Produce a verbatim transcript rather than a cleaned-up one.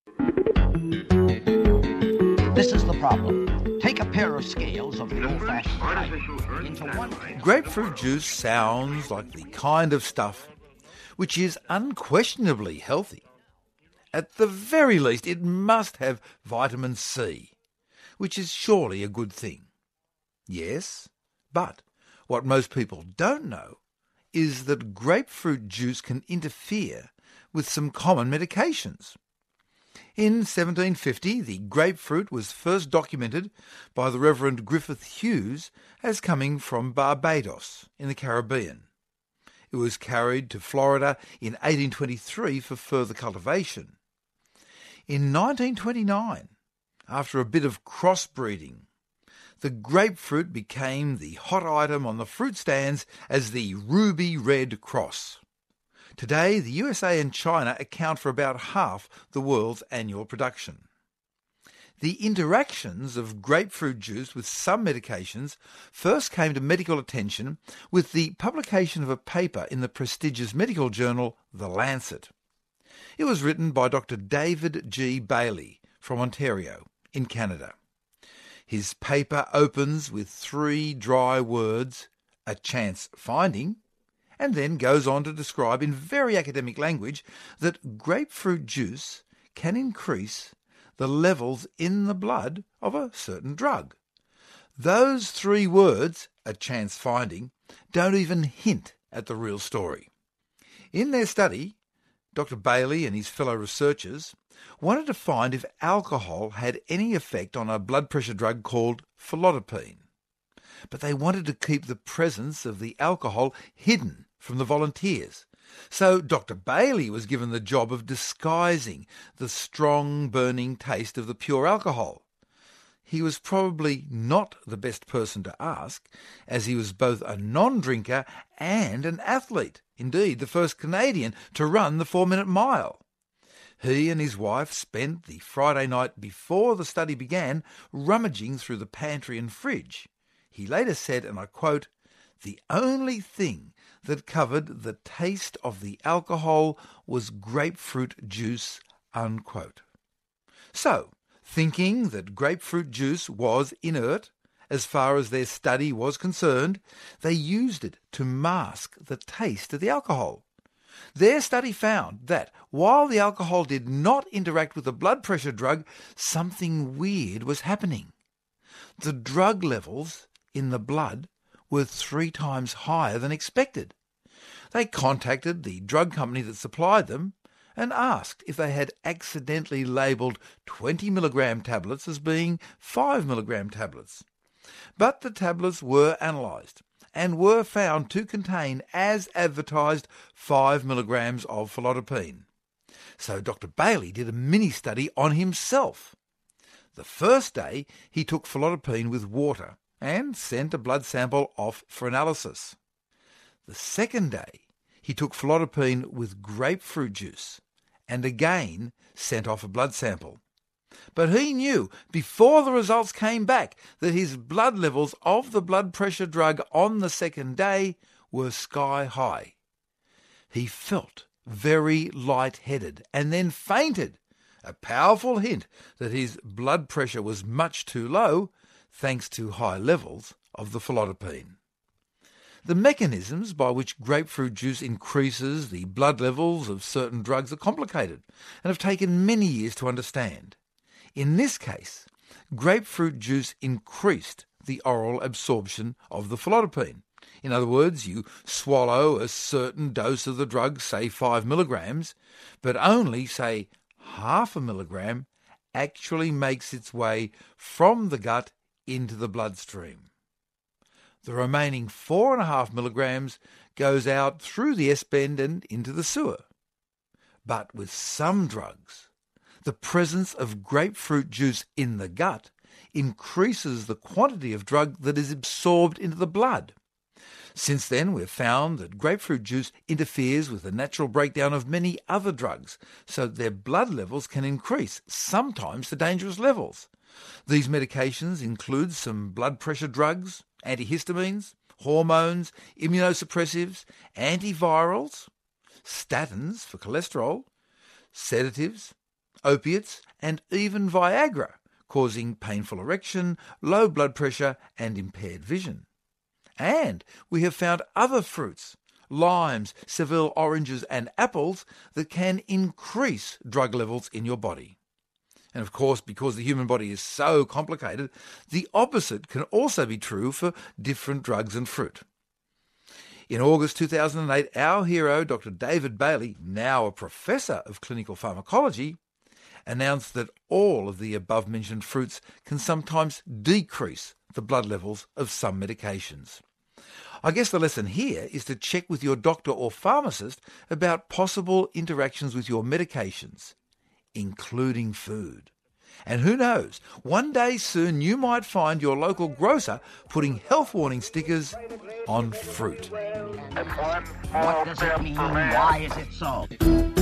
This is the problem. Take a pair of scales of the old-fashioned type into one... Grapefruit juice sounds like the kind of stuff which is unquestionably healthy. At the very least, it must have vitamin C, which is surely a good thing. Yes, but what most people don't know is that grapefruit juice can interfere with some common medications. In seventeen fifty, the grapefruit was first documented by the Reverend Griffith Hughes as coming from Barbados in the Caribbean. It was carried to Florida in eighteen twenty-three for further cultivation. In nineteen twenty-nine, after a bit of crossbreeding, the grapefruit became the hot item on the fruit stands as the ruby red cross. Today, the U S A and China account for about half the world's annual production. The interactions of grapefruit juice with some medications first came to medical attention with the publication of a paper in the prestigious medical journal The Lancet. It was written by Doctor David G. Bailey from Ontario, in Canada. His paper opens with three dry words, a chance finding, and then goes on to describe in very academic language that grapefruit juice can increase the levels in the blood of a certain drug. Those three words, a chance finding, don't even hint at the real story. In their study, Doctor Bailey and his fellow researchers wanted to find if alcohol had any effect on a blood pressure drug called felodipine. But they wanted to keep the presence of the alcohol hidden from the volunteers. So Doctor Bailey was given the job of disguising the strong, burning taste of the pure alcohol. He was probably not the best person to ask, as he was both a non-drinker and an athlete. Indeed, the first Canadian to run the four-minute mile. He and his wife spent the Friday night before the study began rummaging through the pantry and fridge. He later said, and I quote, "The only thing that covered the taste of the alcohol was grapefruit juice," unquote. So, thinking that grapefruit juice was inert, as far as their study was concerned, they used it to mask the taste of the alcohol. Their study found that, while the alcohol did not interact with the blood pressure drug, something weird was happening. The drug levels in the blood were three times higher than expected. They contacted the drug company that supplied them and asked if they had accidentally labelled twenty milligram tablets as being five milligram tablets. But the tablets were analysed and were found to contain, as advertised, five milligrams of felodipine. So Doctor Bailey did a mini-study on himself. The first day, he took felodipine with water and sent a blood sample off for analysis. The second day, he took felodipine with grapefruit juice and again sent off a blood sample. But he knew, before the results came back, that his blood levels of the blood pressure drug on the second day were sky high. He felt very light-headed and then fainted, a powerful hint that his blood pressure was much too low, thanks to high levels of the felodipine. The mechanisms by which grapefruit juice increases the blood levels of certain drugs are complicated and have taken many years to understand. In this case, grapefruit juice increased the oral absorption of the felodipine. In other words, you swallow a certain dose of the drug, say five milligrams, but only, say, half a milligram actually makes its way from the gut into the bloodstream. The remaining four and a half milligrams goes out through the S-bend and into the sewer. But with some drugs, the presence of grapefruit juice in the gut increases the quantity of drug that is absorbed into the blood. Since then, we've found that grapefruit juice interferes with the natural breakdown of many other drugs, so their blood levels can increase, sometimes to dangerous levels. These medications include some blood pressure drugs, antihistamines, hormones, immunosuppressives, antivirals, statins for cholesterol, sedatives, opiates, and even Viagra, causing painful erection, low blood pressure, and impaired vision. And we have found other fruits, limes, Seville oranges, and apples, that can increase drug levels in your body. And of course, because the human body is so complicated, the opposite can also be true for different drugs and fruit. In August two thousand eight, our hero, Doctor David Bailey, now a professor of clinical pharmacology, announced that all of the above-mentioned fruits can sometimes decrease the blood levels of some medications. I guess the lesson here is to check with your doctor or pharmacist about possible interactions with your medications, including food. And who knows, one day soon you might find your local grocer putting health warning stickers on fruit. What does it mean? Why is it so?